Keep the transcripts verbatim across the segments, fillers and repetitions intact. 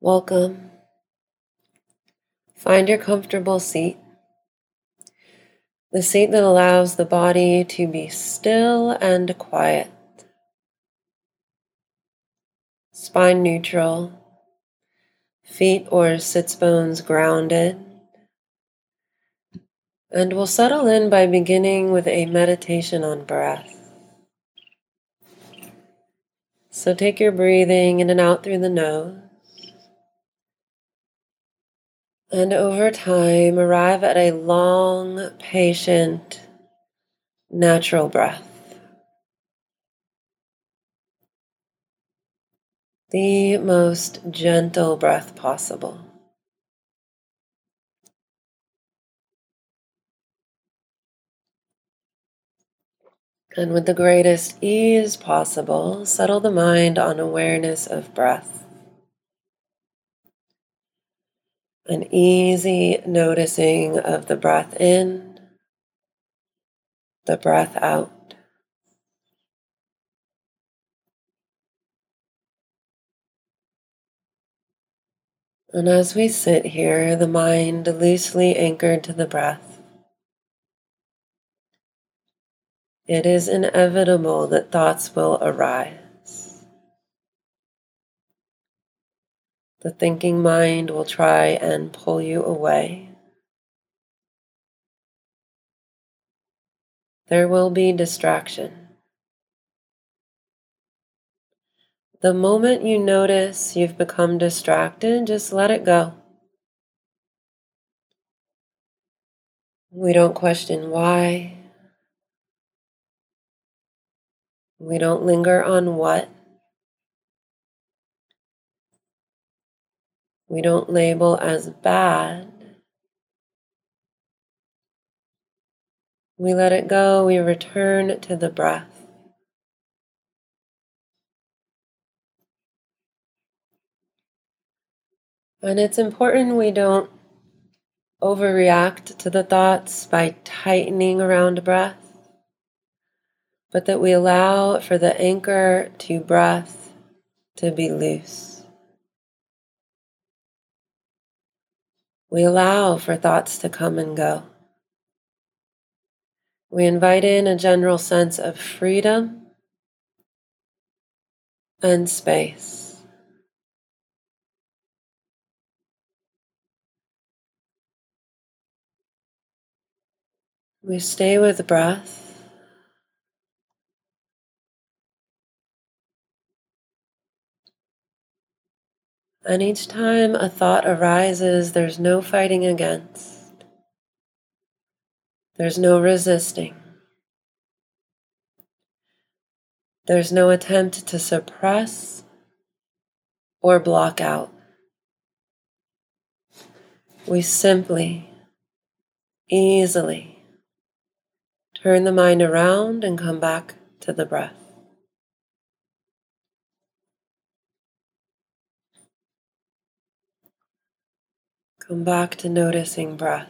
Welcome. Find your comfortable seat, the seat that allows the body to be still and quiet. Spine neutral, feet or sits bones grounded. And we'll settle in by beginning with a meditation on breath. So take your breathing in and out through the nose. And over time, arrive at a long, patient, natural breath. The most gentle breath possible. And with the greatest ease possible, settle the mind on awareness of breath. An easy noticing of the breath in, the breath out. And as we sit here, the mind loosely anchored to the breath, it is inevitable that thoughts will arise. The thinking mind will try and pull you away. There will be distraction. The moment you notice you've become distracted, just let it go. We don't question why. We don't linger on what. We don't label as bad. We let it go. We return to the breath. And it's important we don't overreact to the thoughts by tightening around breath, but that we allow for the anchor to breath to be loose. We allow for thoughts to come and go. We invite in a general sense of freedom and space. We stay with breath. And each time a thought arises, there's no fighting against. There's no resisting. There's no attempt to suppress or block out. We simply, easily turn the mind around and come back to the breath. Come back to noticing breath.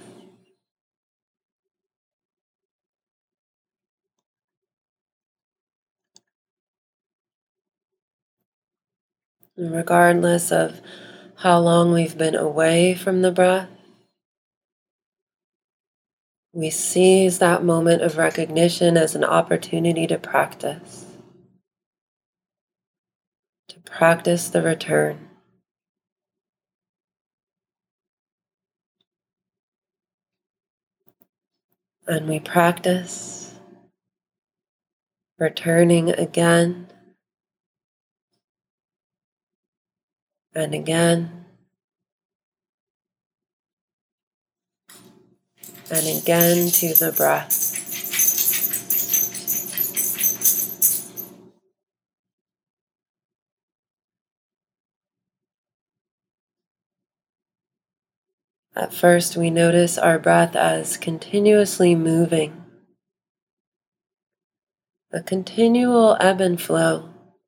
And regardless of how long we've been away from the breath, we seize that moment of recognition as an opportunity to practice. To practice the return. And we practice returning again and again and again to the breath. At first, we notice our breath as continuously moving, a continual ebb and flow.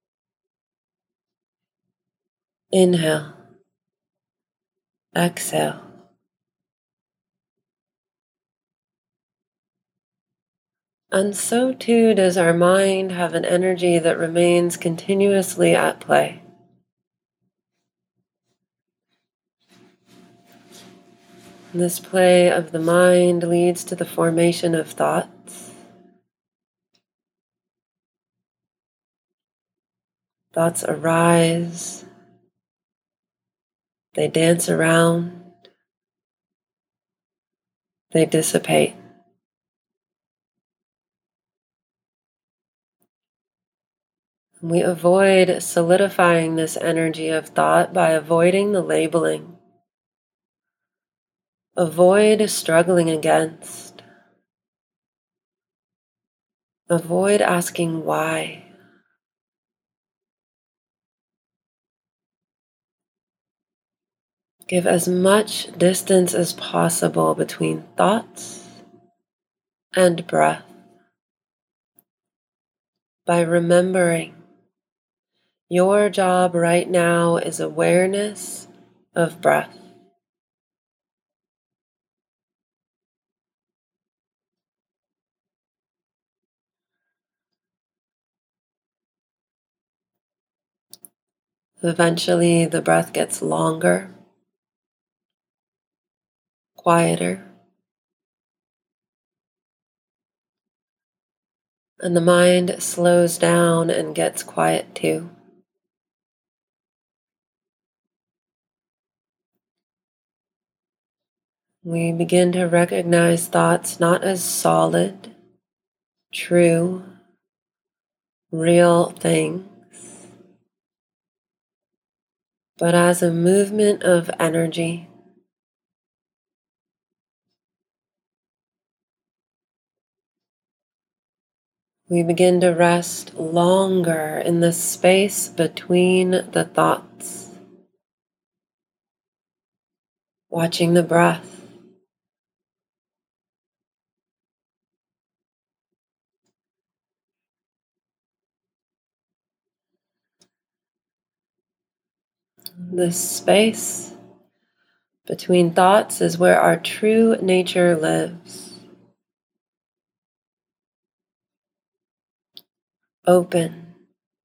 Inhale, exhale. And so too does our mind have an energy that remains continuously at play. This play of the mind leads to the formation of thoughts. Thoughts arise, they dance around, they dissipate. We avoid solidifying this energy of thought by avoiding the labeling. Avoid struggling against. Avoid asking why. Give as much distance as possible between thoughts and breath by remembering your job right now is awareness of breath. Eventually, the breath gets longer, quieter, and the mind slows down and gets quiet too. We begin to recognize thoughts not as solid, true, real things, but as a movement of energy. We begin to rest longer in the space between the thoughts, watching the breath. This space between thoughts is where our true nature lives. Open,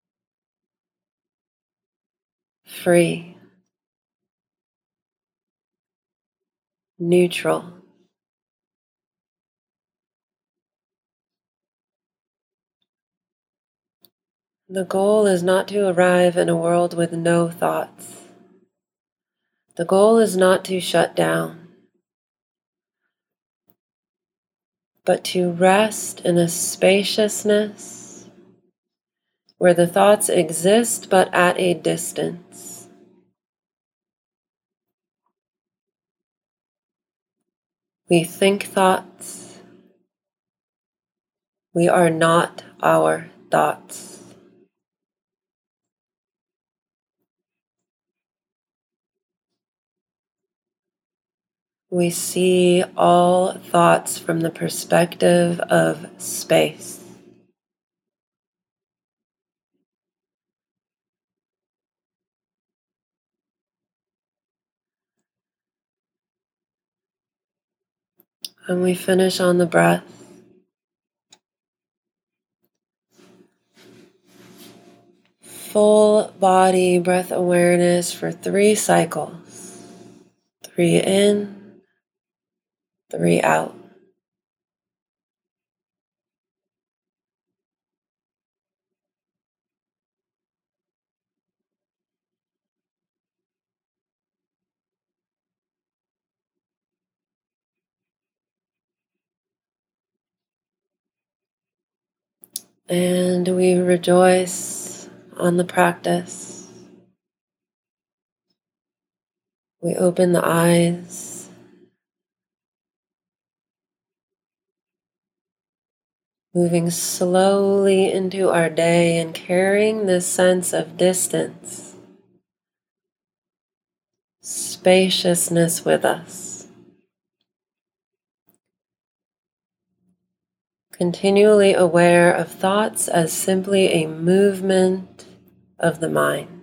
free, neutral. The goal is not to arrive in a world with no thoughts. The goal is not to shut down, but to rest in a spaciousness where the thoughts exist but at a distance. We think thoughts. We are not our thoughts. We see all thoughts from the perspective of space. And we finish on the breath. Full body breath awareness for three cycles. Three in, three out. And we rejoice on the practice. We open the eyes. Moving slowly into our day and carrying this sense of distance, spaciousness with us. Continually aware of thoughts as simply a movement of the mind.